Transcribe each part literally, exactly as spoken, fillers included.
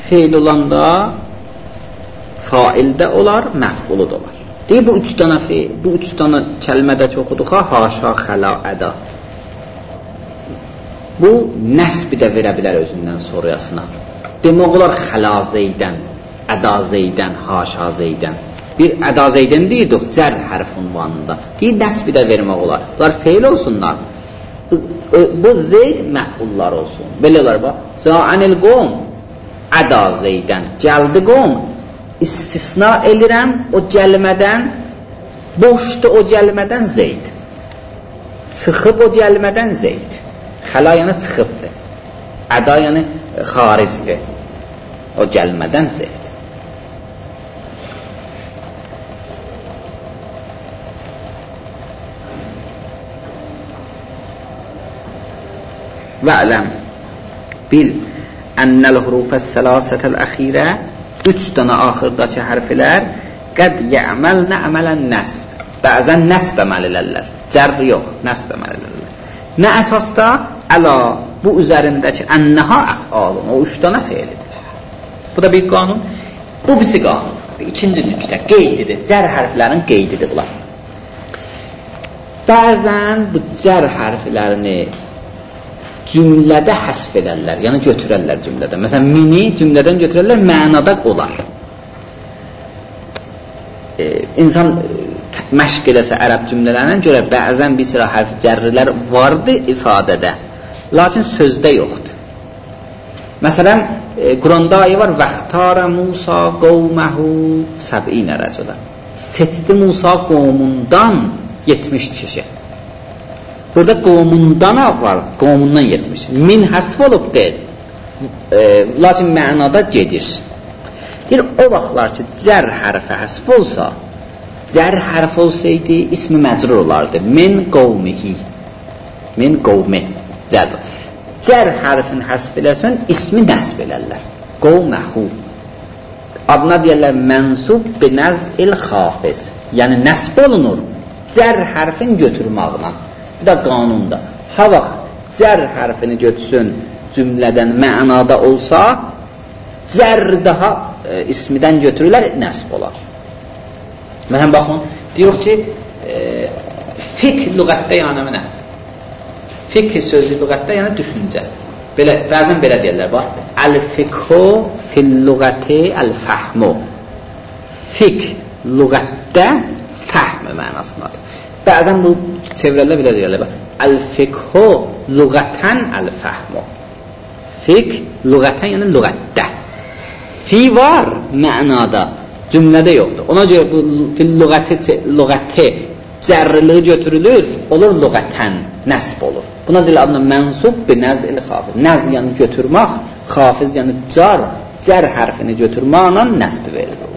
feil olanda faildə olar, məf'ulu da olar. Deyir, bu üç dana feil, bu üç dana kəlmədə ki oxuduq, haşa, xəla, əda. Bu, nəsbi də verə bilər özündən sonrasına. Demək olar, xəla zeydən, əda zeydən, haşa zeydən. Bir əda zeydən deyirdik, cər hərf unvanında. Deyir, nəsbi də vermək olar. Bunlar feil olsunlar. Bu zeyd məf'ullar olsun. Belə olar, bax. Zəanil qom, əda zeydən, gəldi qom. İstisna elirəm o gəlmədən, boşdu o gəlmədən zeyd. Çıxıb o gəlmədən zeyd. Xəla yəni çıxıbdır. Əda yəni xaricdir. O gəlmədən zeyd. Və ələm bil ənəl hurufəs səlasətəl əxirə üç dana axırdakı hərflər qəd yəməl nəəmələn nəsb. Bəzən nəsb əməl elərlər. Cərri yox, nəsb əməl elərlər. Nə əsasda? Əla, bu üzərindəki ənəha əfalun, o üç dana feilidir. Bu da bir qanun. Bu birisi qanun. İkinci nüqtə, qeydidir. Cər hərflərin qeydidir bunlar. Bəzən bu cər hərflərini cümlədə həsf edərlər, yəni götürərlər cümlədə. Məsələn, mini cümlədən götürərlər, mənada olar. E, insan məşq eləsə ərəb cümlələrinə görə bəzən bir sıra hərf cərrilər vardı ifadədə, lakin sözdə yoxdur. Məsələn, e, Quranda ayə var, vəxtara Musa qovməhu səb'inə rəculə. Seçdi Musa qomundan yetmiş kişi. Burada qomundan var, qomundan yetmiş. Min həsf olub deyil. E, lakin mənada gedir. Deyir, o vaxtlar ki, cər hərfə həsf olsa, cər hərf olsaydı, ismi məcrur olardı. Min qovmihi. Min qovmi. Cər. Cər hərfin həsf eləsən, ismi nəsb elərlər. Qovməhu. Adına deyərlər, mənsub binəz'il xafiz. Yəni, nəsb olunur, cər hərfin götürmağına. Bu da qanunda. Ha vaxt cər hərfini götürsün cümlədən mənada olsa, cər daha e, ismidən götürürlər, nəsb olar. Məsələn, baxın, deyir ki, e, fiqh lüğətdə yəni nə? Fiqh sözü lüğətdə yəni düşüncə. Belə, bəzən belə deyirlər, bax, əl-fiqhu fil-lüğəti əl-fəhmu. Fiqh lüğətdə fəhm mənasındadır. Bəzən bu çevrələr belə deyirlər, əl-fiqhu lüğətən əl-fəhmu. Fiqh lüğətən yəni lüğətdə. Fi var mənada, cümlədə yoxdur. Ona görə bu fil-lüğəti lüğəti cərriliği götürülür, olur lüğətən, nəsb olur. Buna deyil adına mənsub binəz'il xafiz. Nəz yəni götürmək, xafiz yəni car, cər hərfini götürməklə nəsb verilir.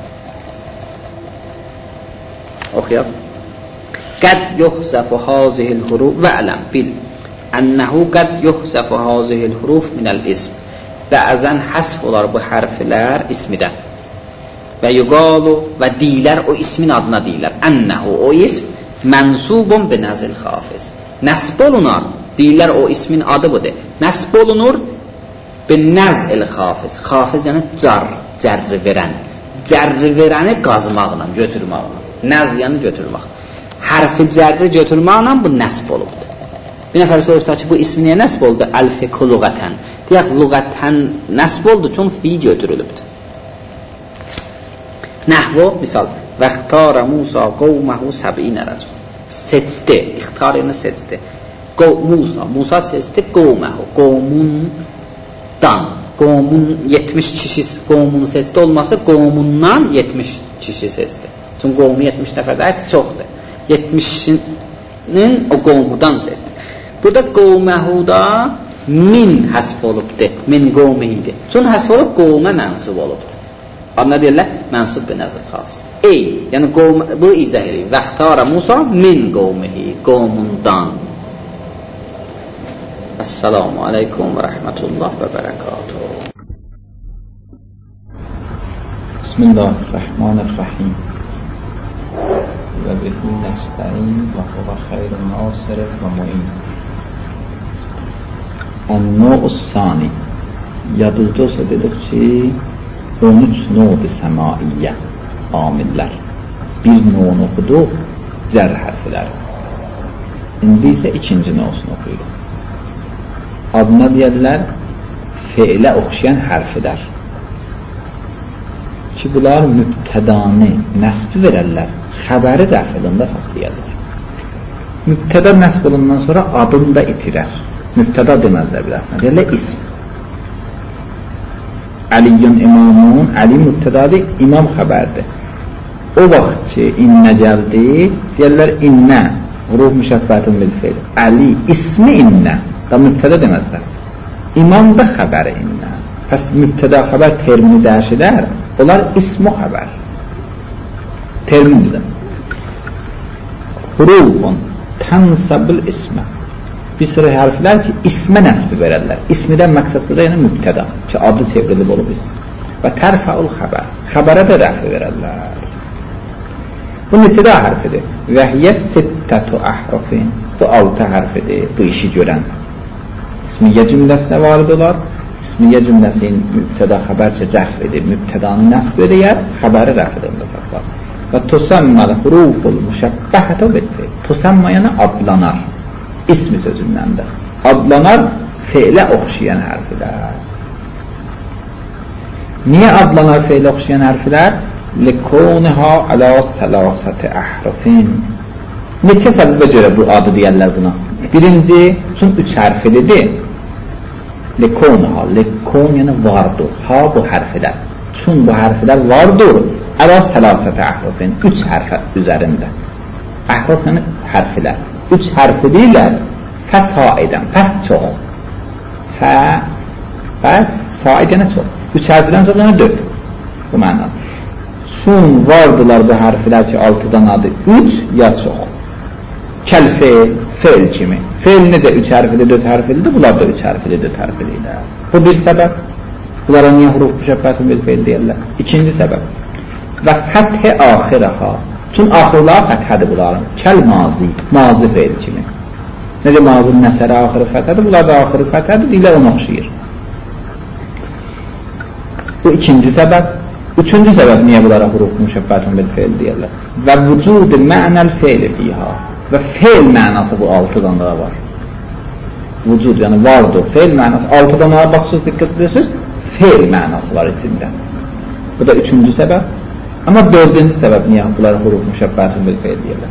Oxuyaq. Qəd yuhzəfu hazihil huruf və ələm bil ənəhu qəd yuhzəfu hazihil huruf minəl ism. Bəzən həsf olar bu hərflər ismidən. Və yuqalu və deyilər, o ismin adına deyilər. Ənəhu, o ism mənsubun binəzil xafiz. Nəsb olunar, deyilər o ismin adı budur. Nəsb olunur binəzil xafiz. Xafiz yəni car, cərri verən. Cərri verəni qazmaqla, götürmaqla. Nəz yəni götürmək. Hərfi cərri götürməklə bu nəsb olubdur. Bir nəfər soruşlar ki, bu ismi niyə nəsb oldu? Əl-fiqhu lüğətən. Deyək, lüğətən nəsb oldu, çünki fi götürülübdür. Nəhvu, misal, vəxtara Musa qovməhu səb'inə rəcul. Seçdi, ixtar yəni seçdi. Musa, Musa seçdi qovməhu, qomundan. Qomun yetmiş kişi, qomun seçdi olmasa, qomundan yetmiş kişi seçdi. Çünki qomu yetmiş nəfərdə ət çoxdur. yetmişinin o qomudan seçdi. Burada qovməhuda min həsb olubdur, min qovmihidir. Çünki həsb olub qovmə mənsub olubdur. Adına deyirlər, mənsub binəzir xafiz. Ey, yəni qovmə, bu izah edir. Vəxtara Musa min qovmihi, qomundan. Əssalamu aleykum və rəhmətullah və bərəkatuhu. Bismillahirrahmanirrahim. Və bihi nəstəin və huva xeyrun nasir və mu'in. Ən-nu'us sani. yadınızda olsa dedik ki on üç nod-i səmaiyyə amillər. Bir nodunu oxuduq, cər hərfləri. İndi isə ikinci nodunu oxuyuruq. Adına deyədilər fe'lə oxşayan hərflər. Ki bunlar mübtədanı nəsbi verərlər, xəbəri rəfilində saxlayarlar. Mübtəda nəsb olundan sonra adını da itirər. Mübtəda deməzlər biləsinə, deyərlər ism. Əliyyün imamun, Əli mübtədadır, imam xəbərdir. O vaxt ki, innə gəldi, deyərlər innə, huruf müşəbbətun bil fe'l. Əli, ismi innə, da mübtəda deməzlər. İmam da xəbəri innə. Pəs mübtəda xəbər termini dəyişilər, onlar ismu xəbər. Termindir. Hurufun tənsəbül ismə. Bir sıra hərflər ki, ismə nəsbi verərlər. İsmidən məqsəddə də yəni mübtəda ki, adı çevrilib olub ism. Və tərfəul xəbər. Xəbərə də rəfi verərlər. Bu neçədə hərfidir? Vəhiyyə sittətu əhrufin. Bu altı hərfidir, bu işi görən. İsmiyyə cümləsinə varid olar. İsmiyyə cümləsinin mübtəda xəbərcə rəf edir. Mübtədanı nəsb edir, xəbəri rəf edildə saxlar. Və tusamməl huruful müşəbbəhətə bilfil. Tusamma yəni adlanar. İsmi sözündəndir. Adlanar fe'lə oxşayan hərflər. Niyə adlanar fe'lə oxşayan hərflər? Likuniha ala səlasəti əhrufin. Neçə səbəbə görə bu adı deyərlər buna? Birinci, üçün üç hərflidir. Likuniha, likun yəni vardır. Ha bu hərflər. Çün bu hərflər vardır. Ala səlasəti əhrufin. Üç hərfə üzərində. Əhruf yəni hərflər. Üç hərfi deyirlər. Fəs haidən, fəs çox. Fə, fəs, said yəni çox. Üç hərfdən çox yəni dörd. Bu mənada. Sun vardılar bu hərflər ki, altıdan adı. Üç ya çox. Kəl fe'l, fe'l kimi. Fe'l necə üç hərfli, dörd hərflidir? Bunlar da üç hərfli, dörd hərflidir. Bu bir səbəb. Bunlara niyə huruf müşəbbətun bil fe'l deyirlər? İkinci səbəb. Və fəth-i axirəha. Tün axırlar fəthədir bunların. Kəl mazi, mazi fe'l kimi. Necə mazinin nəsəri axırı fəthədir? Bunlar da axırı fəthədir, deyirlər onu oxşayır. Bu ikinci səbəb. Üçüncü səbəb niyə bunlara huruf müşəbbətun bil fe'l deyirlər? Və vücud mənəl fe'li fiha. Və fe'l mənası bu altıdan da var. Vücud yəni vardır, fe'l mənası. Altıdan da baxsız dikkat edirsiniz, fe'l mənası var içində. Bu da üçüncü səbəb. Amma dördüncü səbəb niyə bunlara huruf müşəbbətun bil fe'l deyirlər?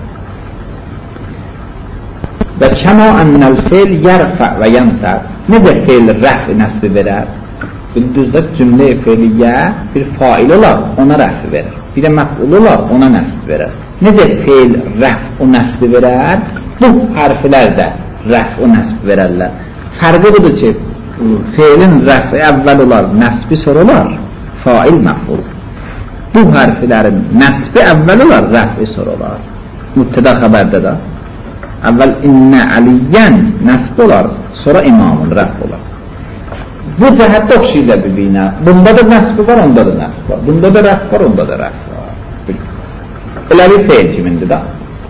Və kəma ennəl fe'l yərfə və yənsəb. Necə fe'l rəf nəsbi verər? Düzdür, cümlə-i fe'liyyə bir fail olar, ona rəf verir. Bir də məf'ul olar, ona nəsb verir. Necə fe'l rəf o nəsbi verər? Bu hərflər də rəf o nəsb verərlər. Fərqi budur ki, fe'lin rəfi əvvəl olar, nəsbi sonra olar, fail məf'ul. Bu hərflərin nəsbi əvvəl olar, rəfi sonra olar. Mübtəda xəbərdə də. Əvvəl innə əliyyən nəsb olar, sonra imamın rəf olar. Bu cəhətdə oxşayırlar bir-birinə. Bunda da nəsbi var, onda da nəsb var. Bunda da rəf var, onda da rəf var. Elə bir fe'l kimindir da.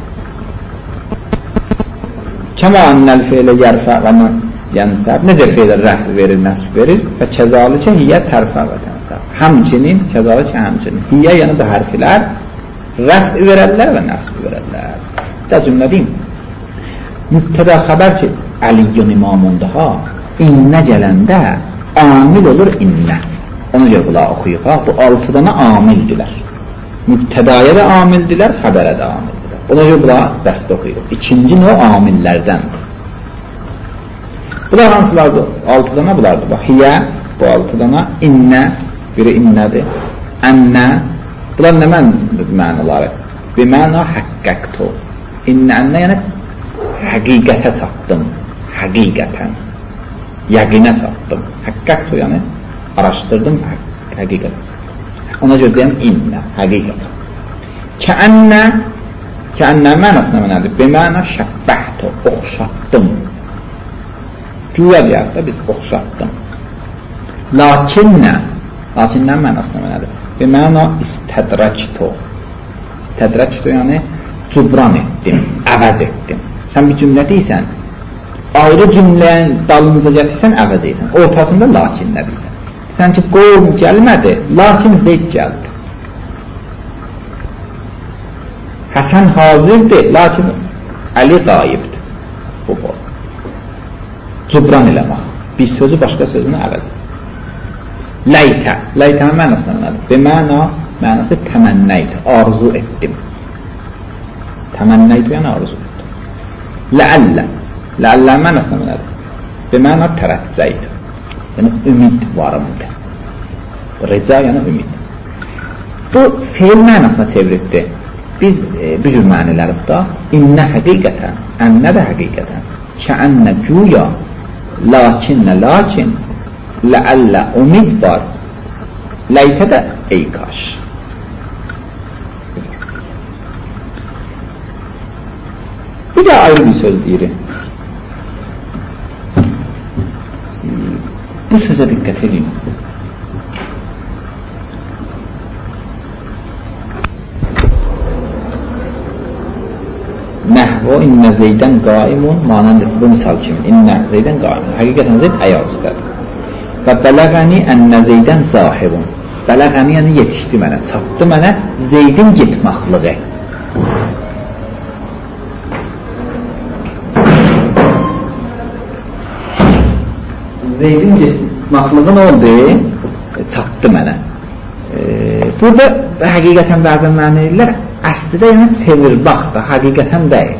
Kəma annəl fe'lə yərfə və yənsəb. Necə fe'lə rəf verir, nəsb verir? Və kəzalikə hiyyə tərfə və tənsəb. Həmçinin, kəzalikə həmçinin. Hiyyə yəni də hərflər rəf verərlər və nəsb verərlər. Da cümlə deyim. Mübtəda xəbər ki, Əliyyün imamundur ha. İnnə gələndə amil olur innə. Ona görə bunlar oxuyub ha. Bu altıdana amildilər. Mübtədaya da amildilər, xəbərə də amildilər. Ona görə bunlar dəst oxuyub. İkinci nə o amillərdəndir. Bunlar hansılardır? Altıdana bulardır. Bax, hiyə bu altıdana, innə, biri innədir. Ənnə, bunlar nə mənaları? Bir məna həqqəqtu. İnnə, ənnə yəni həqiqətə çatdım. Həqiqətən. Yəqinə çatdım. Həqqəqtu yəni araşdırdım, həqiqətə çatdım. Ona görə deyəm innə, həqiqətən. Kəənnə, kəənnə mənasına mənədir. Bəmənə şəbbəhtu, oxşatdım. Güya deyək də biz oxşatdım. Lakinnə, lakinnə mənasına mənədir. Bəmənə istədrəktu. İstədrəktu yəni cübran etdim, əvəz etdim. Sən bir cümlə deyirsən, ayrı cümləyin dalınca gətirsən, əvəz edirsən. Ortasında lakinnə deyirsən. Sanki qovm gəlmədi, lakin Zeyd gəldi. Həsən hazırdır, lakin Ali qayibdir. Bu bu. Cübran eləmək. Bir sözü başqa sözünü əvəz edir. Ləytə. Ləytənin mənasına nədir? Və məna, mənası təmənnəydir. Arzu etdim. Təmənnəydir, yəni arzu etdim. Ləəllə. Ləəllə mənasına nədir? Və məna tərəccəydir. Yəni ümid varımdır. Rica yəni ümid. Bu feil mənasına çeviribdir. Biz e, bu cür məniləri bu da innə həqiqətən, ənnə də həqiqətən, kəənnə güya, lakinnə lakin, ləəllə umid var, ləytə də ey kaş. Bir də ayrı bir söz deyirim. Bu sözə diqqət edin. Nəhvo innə Zeydən qaimun manandır. Bu misal kimi. İnnə Zeydən qaimun. Həqiqətən Zeyd ayaq istədir. Və bələğəni ənnə Zeydən zahirun. Bələğəni yəni yetişdi mənə, çatdı mənə Zeydin getmaqlığı. Zeydin getmaqlığı nə oldu? Çatdı mənə. E, burada həqiqətən bəzən mənilər əslində yəni çevir bax da, həqiqətən deyil.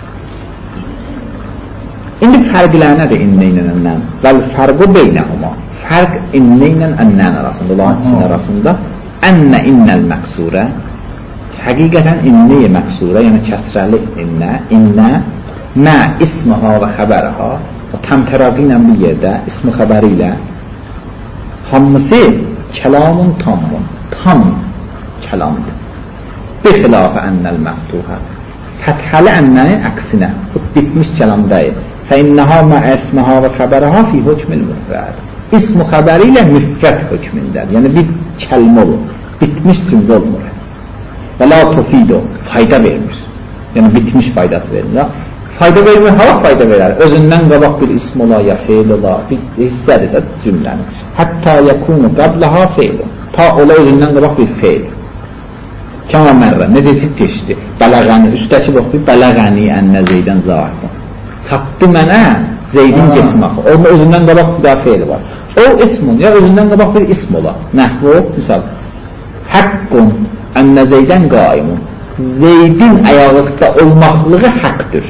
İndi fərqlər nədir innə ilə ənnən? Vəl fərqu beynəhuma. Fərq innə ilə ənnən arasında, lakin arasında ənnə innəl məqsurə. Həqiqətən innəyə məqsurə, yəni kəsrəli innə, innə mə isməhə və xəbərəhə, o təmtəraqi ilə bir yerdə, ismi xəbəri ilə hamısı kəlamun tammun, tam kəlamdır. Bixilafə ənnəl məftuhə. Fəthəli ənnənin əksinə, bu bitmiş kəlam deyil. Fəinnəhə mə əsməhə və xəbərəhə fi hökmül müfrəd. İsm-i xəbəri ilə müfrəd hökmündədir. Yəni bir kəlmə olur, bitmiş cümlə olmur. Və la tufido, fayda vermir. Yəni bitmiş faydası vermir. Fayda vermir, hava fayda verər. Özündən qabaq bir ism ola, ya feil ola, bir hissədir də cümləni. Hətta yakunu qablaha feilun. Ta ola özündən qabaq bir feil. Kəma mərrə, necə içib keçdi? Bələğəni, üstəki baxdı, bələğəni ənnə Zeydən zahirun. Çatdı mənə Zeydin getməxi. Onun özündən qabaq bir daha feili var. O ismun, ya özündən qabaq bir ism ola. Nəhvu, misal, həqqun ənnə Zeydən qaimun. Zeydin ayağısta olmaqlığı həqdir.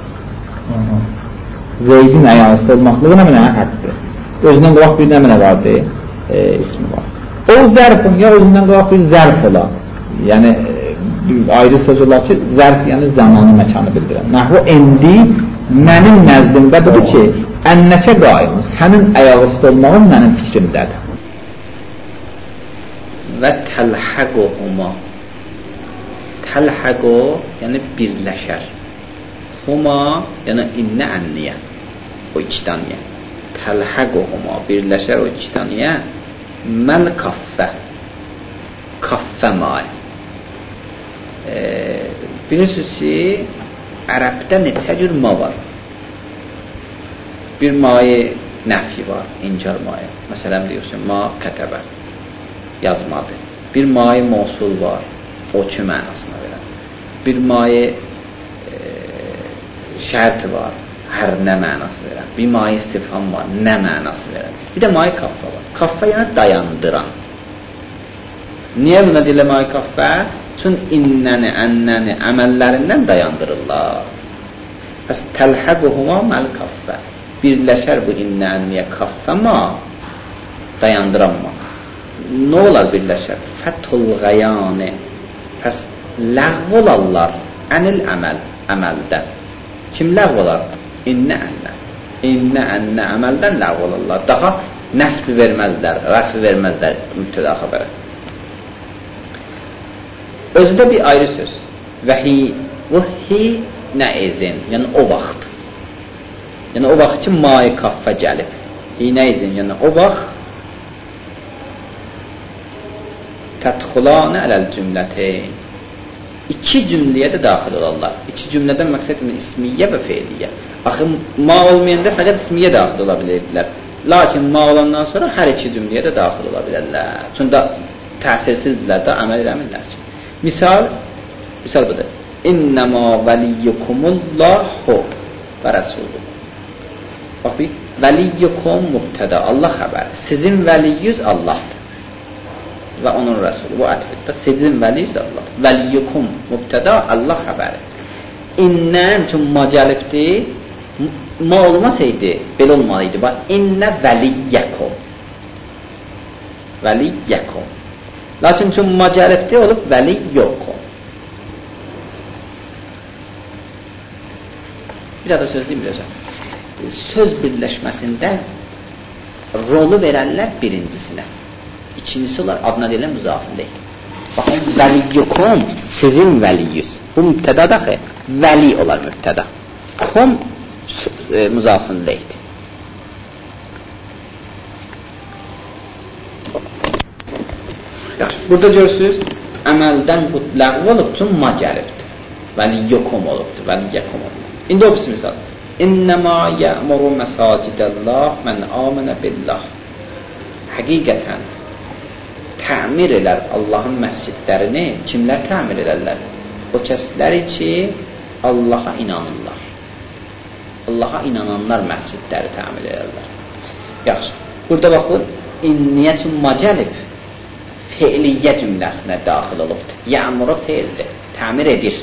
Zeydin ayağısta olmaqlığı nə mənə həqdir. Özündən qabaq bir nə mənə vardı? E, ismi var. O zərfun, ya özündən qabaq bir zərf ola. Yəni ayrı söz olar ki, zərf yəni zamanı, məkanı bildirən. Nəhvu indi mənim nəzdimdə budur ki, ənnəkə qaim, sənin ayağıstı olmağın mənim fikrimdədir. Və təlhəquhuma. Təlhəqu yəni birləşər. Huma yəni innə ənniyə. O iki daniyə. Təlhəquhuma birləşər o iki daniyə. Məl kaffə. Kaffə mai. E, bilirsiniz ki, ərəbdə neçə cür ma var? Bir mayi nəfi var, incar mayi. Məsələn, deyirsin, ma kətəbə, yazmadı. Bir mayi mosul var, o ki mənasına verər. Bir mayi e, şərt var, hər nə mənası verər. Bir mayi istifham var, nə mənası verər. Bir də mayi kaffə var. Kaffə yəni dayandıran. Niyə buna deyilə mayi kaffə? Çünki innəni, ənnəni əməllərindən dayandırırlar. Bəs təlhəquhuma məl kaffə. Birləşər bu innə, ənniyə kaffə ma, dayandıran ma. Nə olar birləşər? Fəthul qəyani. Pəs ləğv olarlar ənil əməl, əməldən. Kim ləğv olar? İnnə, ənnə. İnnə, ənnə əməldən ləğv olarlar. Daha nəsbi verməzlər, rəfi verməzlər mübtəda xəbərə. Özü də bir ayrı söz. Vəhi, vəhi nə izin, yəni o vaxt. Yəni o vaxt ki, mai kaffə gəlib. Hi nə izin, yəni o vaxt tədxulanə ələl cümləteyn. İki cümləyə də daxil olarlar. İki cümlədən məqsəd ismiyyə və feiliyyə. Axı, ma olmayanda fəqət ismiyyə daxil ola bilirdilər. Lakin ma olandan sonra hər iki cümləyə də daxil ola bilərlər. Çünki təsirsizdirlər də, əməl eləmirlər ki. Misal, misal budur. İnnəmə vəliyyukumullahu və rəsuluhu. Bax bir, vəliyyukum mübtəda, Allah xəbəri. Sizin vəliyyüz Allahdır və onun rəsulü. Bu ətfiddə sizin vəliyyüz Allahdır. Vəliyyukum mübtəda, Allah xəbəri. İnnən tümma gəlibdir. Ma olmasaydı, belə olmalıydı. Bax, innə vəliyyəkum. Vəliyyəkum. Lakin tümma gəlibdir, olub vəliyyəkum. Bir daha da söz deyim biləcəm. Söz birləşməsində rolu verərlər birincisinə. İkincisi olar, adına deyilən müzafin deyil. Baxın, vəliyyukum, sizin vəliyyüz. Bu mübtəda daxı, vəli olar mübtəda. Kum e, müzafin deyil. Yaxşı, burada görürsünüz, əməldən bu ləğv olub, tümma gəlibdir. Vəliyyukum olubdur, vəliyyəkum olubdur. İndi o birisi misal. İnnəmə yə'muru məsacidəllah mən amənə billah. Həqiqətən təmir elər Allahın məscidlərini kimlər təmir elərlər? O kəsləri ki Allaha inanırlar. Allaha inananlar məscidləri təmir elərlər. Yaxşı. Burada baxın, inniyyətun macəlib feiliyyə cümləsinə daxil olubdur. Yə'muru feildir. Təmir edir.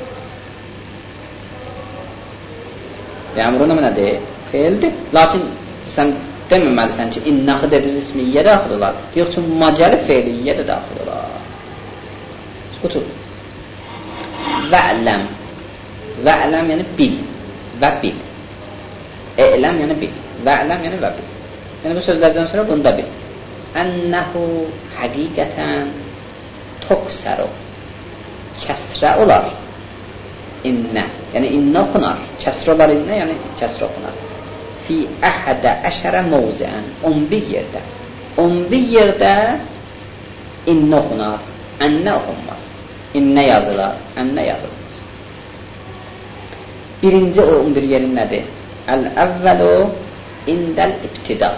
Yəmruna nədir? Feildir. Lakin sən deməməlisən ki, innəxı dediz ismiyyə daxil olar. Yox ki, macəli feiliyyə də daxil olar. Otur. Və'ləm. Və'ləm yəni bil. Və bil. E'ləm yəni bil. Və'ləm yəni və bil. Yəni bu sözlərdən sonra bunu da bil. Ənəhu həqiqətən toksəru. Kəsrə olar. İnnə, yəni innə oxunar. Kəsr olar innə, yəni kəsr oxunar. Fi əhədə əşərə mavzən, on bir yerdə. on bir yerdə innə oxunar, ənnə oxunmaz. İnnə yazılar, ənnə yazılmaz. Birinci o on bir yerin nədir? Əl-əvvəlu indəl-ibtida.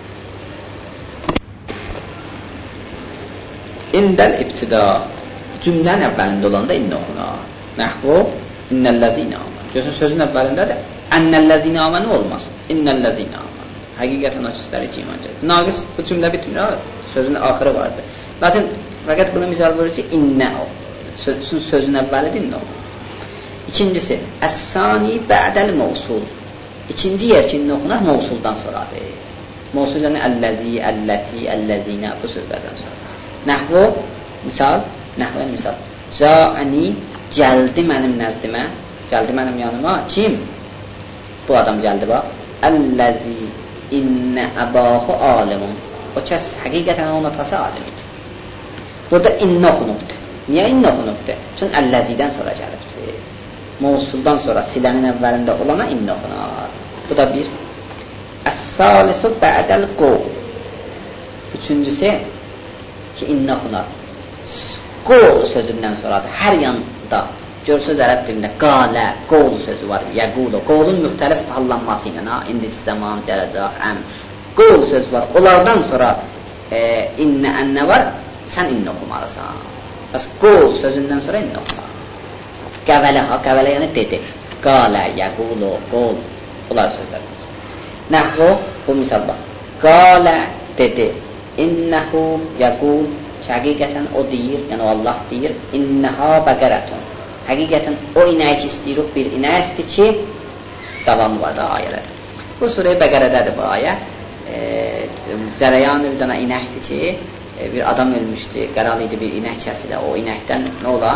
İndəl-ibtida cümlənin əvvəlində olanda innə oxunar. Nəhvu İnnəl-ləzinə amən. Görürsən, sözün əvvəlindədir. Ənəl-ləzinə aməni olmaz. İnnəl-ləzinə amən. Həqiqətən o kəsləri ki, iman gəlir. Naqis bu cümlə bitmir, sözün axırı vardır. Lakin, fəqət bunu misal verir ki, innə o. Sözün əvvəlidir, innə o. İkincisi, əs-sani bə'dəl-mavsul. İkinci yer ki, innə oxunar, mavsuldan sonradır. Mavsul yəni əlləzi, əlləti, əlləzinə, bu sözlərdən sonra. Nəhvu, misal, nəhvən misal. Ca'əni gəldi mənim nəzdimə, gəldi mənim yanıma, kim? Bu adam gəldi, bax. Əlləzi innə əbahu alimun. O kəs həqiqətən onun atası alim idi. Burada innə oxunubdur. Niyə innə oxunubdur? Çünki əlləzidən sonra gəlibdir. Mavsuldan sonra silənin əvvəlində olana innə oxunar. Bu da bir. Əs-salisu bə'dəl qov. Üçüncüsü ki, innə oxunar. Qov sözündən sonradır. Hər yanda görsöz ərəb dilində qalə, qol sözü var. Yəqulu. Qolun müxtəlif hallanması ilə, ha, indici zaman, gələcək, əm. Qol sözü var. Onlardan sonra e, innə, ənnə var. Sən innə oxumalısan. Bəs qol sözündən sonra innə oxumar. Qəvələ, ha, qəvələ yəni dedi. Qalə, yəqulu, qol. Bunlar sözlərdən sonra. Nəhvu, bu misal bax. Qalə, dedi. İnnəhu, yəqul. Həqiqətən o deyir, yəni Allah deyir, innəha bəqərətun. Həqiqətən o inək istəyirik bir inəkdir ki, davamı var da ayələr. Bu surə-i Bəqərədədir bu ayə. E, cərəyanı bir dana inəkdir ki, e, bir adam ölmüşdü, qəral idi bir inək kəsilə, o inəkdən nə olar?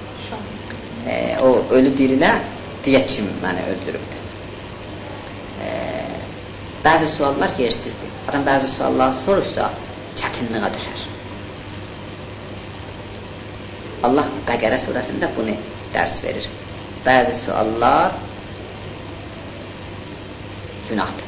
E, o ölü dirilə deyək kim məni öldürübdür. E, bəzi suallar yersizdir. Adam bəzi suallar soruşsa, çətinliğə düşər. Allah Bəqərə surəsində bunu dərs verir. Bəzi suallar günahdır.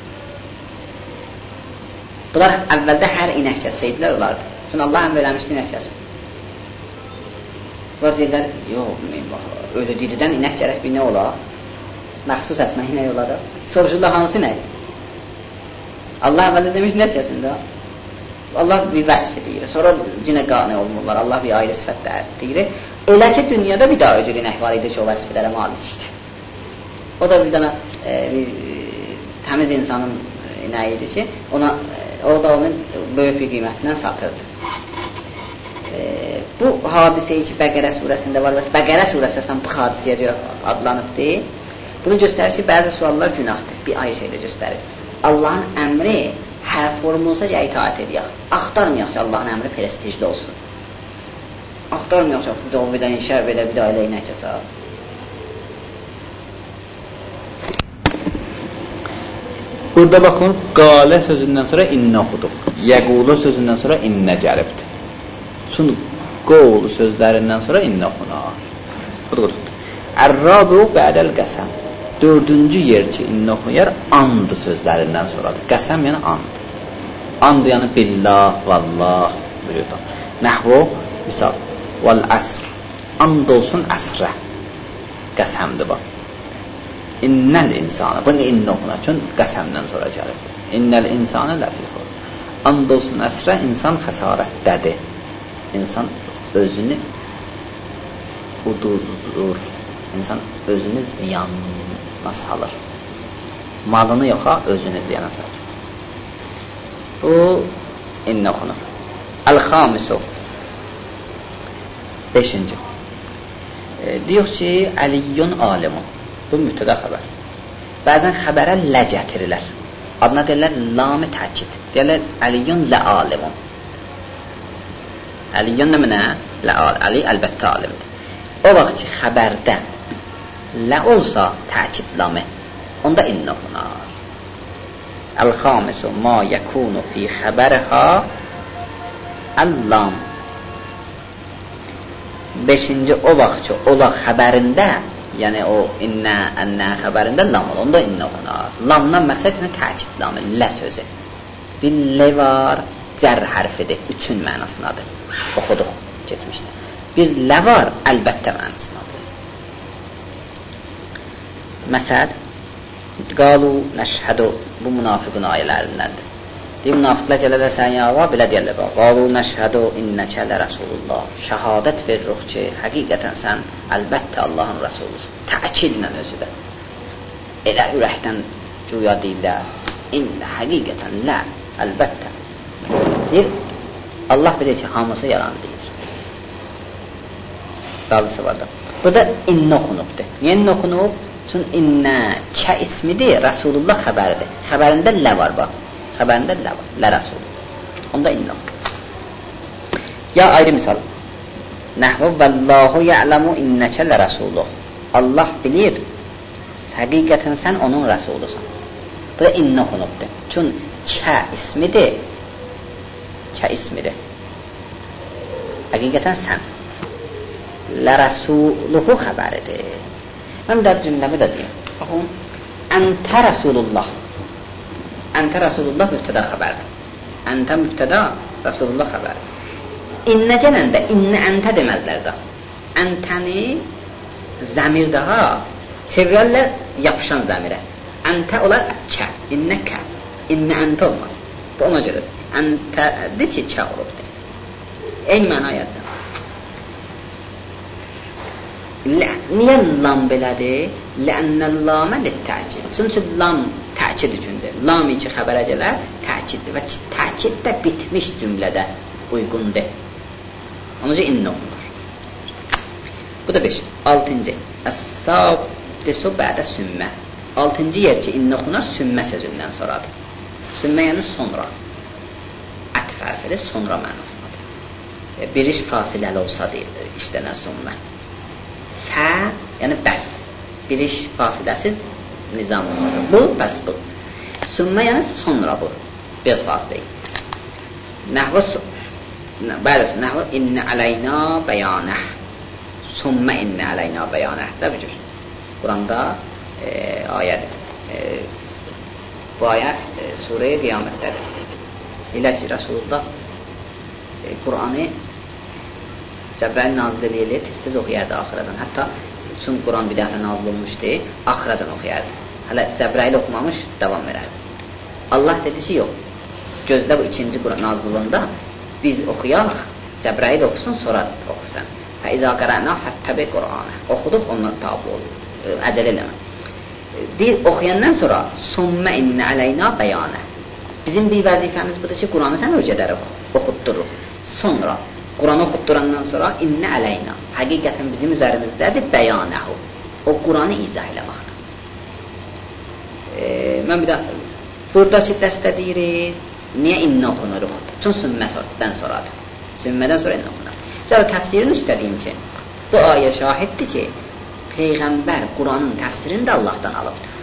Bunlar əvvəldə hər inək kəssəydilər olardı. Çünki Allah əmr eləmişdi inək kəsin. Bunlar deyirlər, yox, ölü diridən inək gərək bir nə olar? Məxsus etmək inək olar da. Soruşurlar hansı inək? Allah əvvəldə demiş nəticəsində Allah bir vəsf edir. Sonra yenə qane olmurlar. Allah bir ayrı sifətlər deyir. Elə ki dünyada bir daha öcürün əhval edir ki, o vəsflərə malikdir. O da bir dənə e, bir e, təmiz insanın e, nə idi ki, ona e, o da onun böyük bir qiymətindən satırdı. E, bu hadisə ki, Bəqərə surəsində var və Bəqərə surəsi əslən bu hadisəyə görə adlanıbdır. Bunu göstərir ki, bəzi suallar günahdır. Bir ayrı şeylə göstərir. Allahın əmri hər form olsa ki, itaat edək. Axtarmayaq ki, Allahın əmri prestijli olsun. Axtarmayaq ki, bir də o bir də inşa belə bir də elə inək keçər. Burada baxın, qalə sözündən sonra innə oxuduq. Yəqulu sözündən sonra innə gəlibdir. Çünki qovlu sözlərindən sonra innə oxunar. Budur. Ər-rabu bədəl qəsəm. Dördüncü yer ki, innə oxuyar, and sözlərindən sonradır. Qəsəm yəni and. And yəni billah, vallah, buyurdu. Nəhvu, misal, vəl-əsr. And olsun əsrə. Qəsəmdir bax. İnnəl insanı, bunu innə oxunar, çünki qəsəmdən sonra gəlibdir. İnnəl insanı ləfi xus. And olsun əsrə, insan xəsarətdədir. İnsan özünü uduzur. İnsan özünü ziyanına salır. Malını yoxa, özünü ziyana salır. Bu, innə oxunur. Əl-xamisu. Beşinci. E, deyək ki, əliyyun alimun. Bu mübtəda xəbər. Bəzən xəbərə lə gətirirlər. Adına deyirlər lam-ı təkid. Deyirlər əliyyun lə alimun. Əliyyun nə mənə? Lə alim. Əli əlbəttə alimdir. O vaxt ki, xəbərdə lə olsa təkid lamı, onda innə oxunar. Əl-xamisu ma yəkunu fi xəbərha əl-lam. Beşinci o vaxt ki, ola xəbərində, yəni o innə, ənnə xəbərində lam olur, onda innə oxunar. Lamdan məqsəd yəni təkid lamı, lə sözü. Bir lə var, cər hərfidir, üçün mənasındadır. Oxuduq, geçmişdə. Bir lə var, əlbəttə mənasındadır. Məsəl, qalu nəşhədu, bu münafiqun ayələrindəndir. Deyim, münafiqlər gələrlər sən yava, belə deyərlər. Qalu nəşhədu innəkə lə rəsulullah. Şəhadət veririk ki, həqiqətən sən əlbəttə Allahın rəsulusun. Təkidlə özü də. Elə ürəkdən güya deyirlər. İnnə həqiqətən lə, əlbəttə. Deyir, Allah bilir ki, hamısı yalan deyir. Qalısı var da. Burada innə oxunubdur. Niyə innə oxunub? Çünki innə kə ismidir, Rasulullah xəbəridir. Xəbərində lə var bax. Xəbərində lə var, lə Rasulullah. Onda innə oxunub. Ya ayrı misal. Nəhvə vəllahu ya'lamu innəkə lə Rasulullah. Allah bilir, həqiqətən sən onun Rasulusan. Bu da innə oxunubdur. Çünki kə ismidir. Kə ismidir. Həqiqətən sən. Lə Rasuluhu xəbəridir. Mən də cümləmi də deyim. Baxın, əntə Rasulullah. Əntə Rasulullah mübtəda xəbərdir. Əntə mübtəda Rasulullah xəbərdir. İnnə gələndə, innə əntə deməzlər də. Əntəni zəmir daha çevirərlər yapışan zəmirə. Əntə olar kə, innə kə. İnnə əntə olmaz. Bu ona görə. Əntədir ki, kə olubdur. Eyni məna yadda. Niyə lam belədir? Lənnəllamə lit-təkid. Çünki lam təkid üçündür. Lam iki xəbərə gələr, təkiddir. Və təkid də bitmiş cümlədə uyğundur. Onun üçün innə oxunur. Bu da beş. Altıncı. Əs-sadisu bədə sümmə. Altıncı yer ki, innə oxunar sümmə sözündən sonradır. Sümmə yəni sonra. Ətf hərfidir, sonra mənasındadır. Bir iş fasiləli olsa deyilir, işlənər sümmə. Fə, yəni bəs. Bir iş fasiləsiz nizam olmasa. Bu, bəs bu. Sümmə, yəni sonra bu. Biraz fasiləyi. Nəhvə, bəli, nəhvə innə ələyna bəyanəh. Sümmə innə ələyna bəyanəh. Də bir cür. Quranda e, ayədir. E, bu ayə e, surə-i qiyamətdədir. Elə ki, Rasulullah e, Qur'anı Cəbrail nazil edilir, tez-tez oxuyardı axıradan. Hətta üçün Quran bir dəfə nazil olmuşdu, axıradan oxuyardı. Hələ Cəbrail oxumamış, davam verərdi. Allah dedi ki, yox. Gözlə bu ikinci Quran nazilində biz oxuyaq, Cəbrail oxusun, sonra oxusan. Fəizə qara'na fəttəbi Qur'anə. Oxuduq, ondan tabi ol. Əcəl eləmə. Deyir, oxuyandan sonra Summə innə əleyna bəyanə. Bizim bir vəzifəmiz budur ki, Quranı sən öyrədərik, oxutduruq. Sonra Quranı oxutdurandan sonra innə əleyna. Həqiqətən bizim üzərimizdədir bəyanəhu. O Quranı izah eləməkdir. E, mən bir də buradakı dəstə deyirik, niyə innə oxunuruq? Çünki sümmədən sonradır. Sümmədən sonra innə oxunuruq. Sonra təfsirini üstəliyim ki, bu ayə şahiddir ki, Peyğəmbər Quranın təfsirini də Allahdan alıbdır.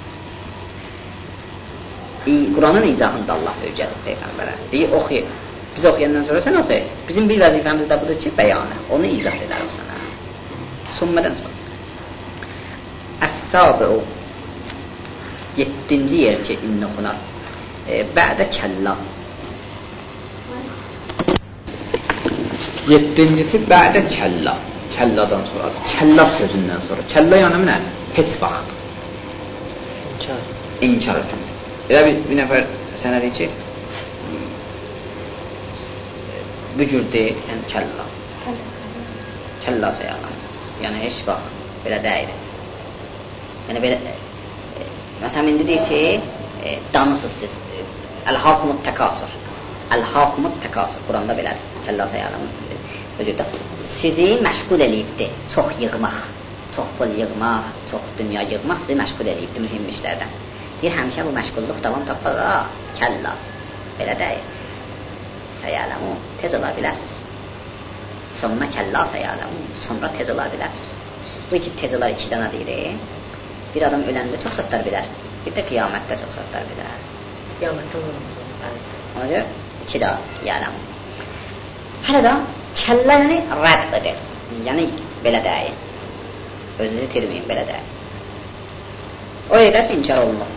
Quranın izahını da Allah öyrədib Peyğəmbərə. Deyir, oxuyur. Biz oxuyandan sonra sən oxuyur. Bizim bir vəzifəmiz də budur ki, bəyanə. Onu izah edərik sana. Sümmədən sonra. Əs-sabi'u yeddinci yer ki, innə oxunar. E, bə'də kəllə. Yeddincisi bə'də kəllə. Kəlladan sonra. Kəlla sözündən sonra. Kəlla yəni nə? Heç vaxt. İnkar. İnkar etmək. Elə bir, bir nəfər sənə deyir ki, bu cür deyir, sən kəlla. Kəlla sayalım. Yəni, heç vaxt belə deyir. Yəni, belə, e, məsələn, indi deyir ki, e, danısız siz. Əl-hakumut təkasur. Əl-hakumut təkasur. Quranda belədir. Kəlla sayalım. Vücudda. Sizi məşğul eləyibdir. Çox yığmaq, çox pul yığmaq, çox dünya yığmaq sizi məşğul eləyibdir mühüm işlərdən. Deyir, həmişə bu məşğulluq davam tapmağa, kəlla. Belə deyir. Səyələmu, tez ola bilərsiniz. Sonra kəlla səyələmu, sonra tez ola bilərsiniz. Bu iki tez olar iki dana deyir. Bir adam öləndə çox satlar bilər. Bir də qiyamətdə çox satlar bilər. Qiyamətdə olur. Ona görə iki də yələmu. Hələ də kəlləni rədd edir. Yəni, belə deyir. Özünüzü itirməyin, belə deyir. O edəsə inkar olunur.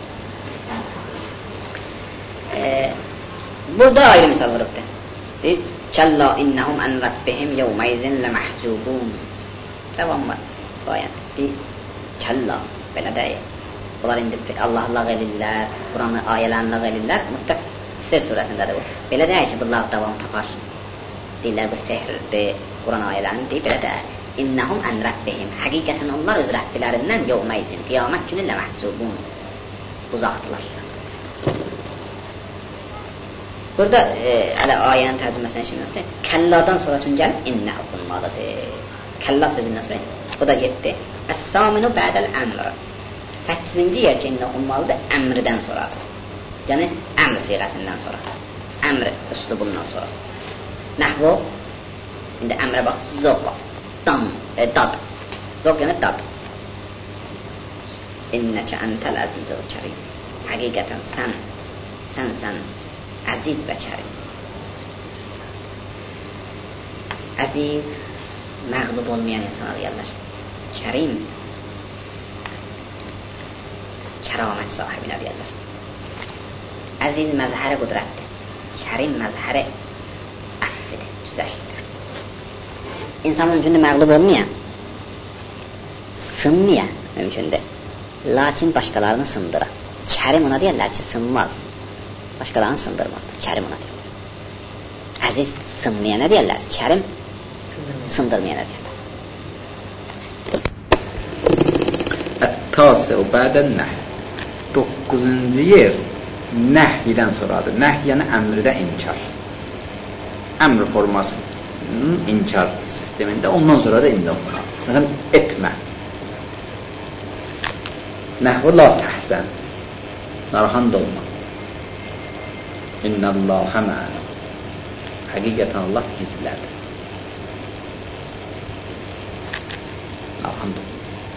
Ee, burada ayrı misal vurubdur. Deyir, kəlla innəhum ən rəbbihim yevməyzin ləməhcubun. Devam var. Deyir, kəlla, belə deyir. Bunlar indi Allah lağ elirlər, Quranı ayələrini lağ elirlər. Müddəssir surəsindədir bu. Belə deyir ki, bunlar davam tapar. Deyirlər, bu sehirdir, Quran ayələrini deyir, belə deyir. İnnəhum ən rəbbihim. Həqiqətən onlar öz rəbbilərindən yevməyzin. Qiyamət günü ləməhcubun. Uzaqdılar. Burada e, ələ ayənin tərcüməsini eşitmişdir. Kəlladan sonra üçün gəlib innə oxunmalıdır. Kəlla sözündən sonra. Bu da yetdi. Əs-saminu bədəl əmr. səkkizinci yer ki, innə oxunmalıdır əmrdən sonradır. Yəni əmr siğəsindən sonra. Əmr üslubundan sonra. Nəhvu indi əmrə bax. Zoqa. Dan. E, dad. Zoq yəni dad. İnnəkə əntəl əzizə və kərim. Həqiqətən sən, sən, sən əziz və kərim. Əziz, məğlub olmayan insana deyərlər. Kərim, kəramət sahibinə deyərlər. Əziz məzhəri qudrətdir. Kərim məzhəri əffidir, düzəşlidir. İnsan mümkündür məğlub olmayan, sınmayan mümkündür. Lakin başqalarını sındıra. Kərim ona deyərlər ki, sınmaz. Başqalarını sındırmazdır. Kərim ona deyərlər. Əziz sınmayana deyərlər. Kərim sındırmayana deyərlər. Ət-tasi o bədən nəh. Doqquzuncu yer nəhyidən sonradır. Nəh yəni əmrdə inkar. Əmr formasının inkar sistemində ondan sonra da indi oxunar. Məsələn, etmə. Nəhvə la təhsən. Narahat olma. İnnəllâhə mə'ənə. Həqiqətən Allah bizlərdir. Narahat olma.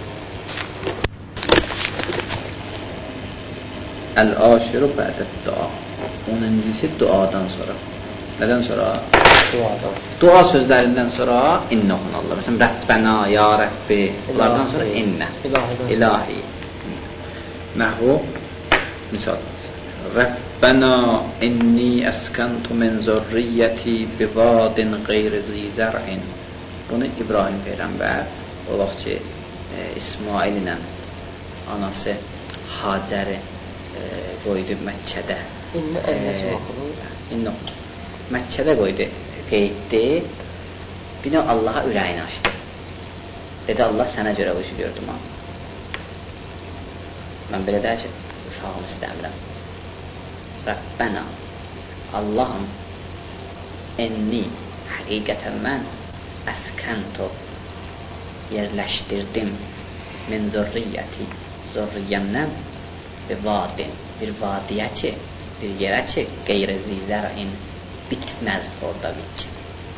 Əl-aşiru bə'dət dua. Onuncisi duadan sonra. Nədən sonra? Duadan. Dua sözlərindən sonra innə oxunarlar. Məsələn, Rəbbənə, Ya Rəbbi. Bunlardan sonra innə. İlahi. Nəhvu misal. Rəbbənə inni əskəntu min zürriyyəti bivadin qeyri zizər'in. Bunu İbrahim Peyğəmbər o vaxt ki e, İsmail ilə anası Hacəri e, qoydu Məkkədə. İnni əlləsi oxunur. İnni oxunur. Məkkədə qoydu, qeyddi. Bir də Allaha ürəyini açdı. Dedi, Allah sənə görə bu işi gördüm ha. Mən belə deyək ki, uşağımı istəmirəm. Rəbbənə, Allahım, enni, həqiqətən mən əskənto, yerləşdirdim min zürriyyəti, zürriyyəmdən bir vadin, bir vadiyə ki, bir yerə ki, qeyri zizərin bitməz orada biç.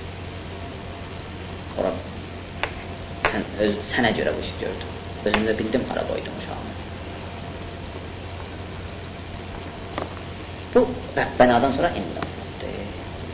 Ora, sən, öz, sənə görə bu işi gördüm. Özümdə bildim, hara qoydum uşağımı. Bu, Rəbbənadan sonra inna olmalıdır.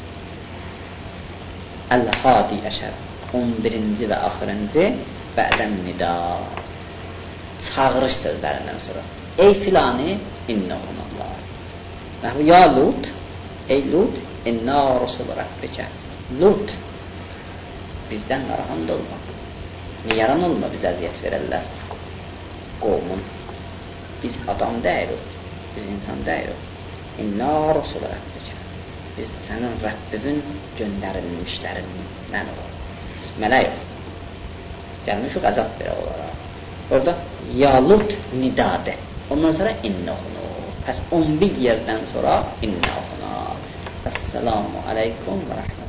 Əl-Hadi əşər, on birinci və axırıncı bədən nida, çağırış sözlərindən sonra. Ey filani, inna olmalılar. Ya Lut, ey Lut, inna Rasul Rabbikə. Lut, bizdən narahat olma. Niyaran olma, biz əziyyət verərlər. Qovmun. Biz adam deyirik, biz insan deyirik. İnna Rasul Rabbikə. Biz sənin Rəbbibin göndərilmişlərindən olur. Biz mələk yox. Gəlmiş o qəzab verə olaraq. Orada ya Lut nidadə. Ondan sonra inna oxunur. Pəs on bir yerdən sonra inna oxunur. Əssalamu aleykum və rəhmətullah.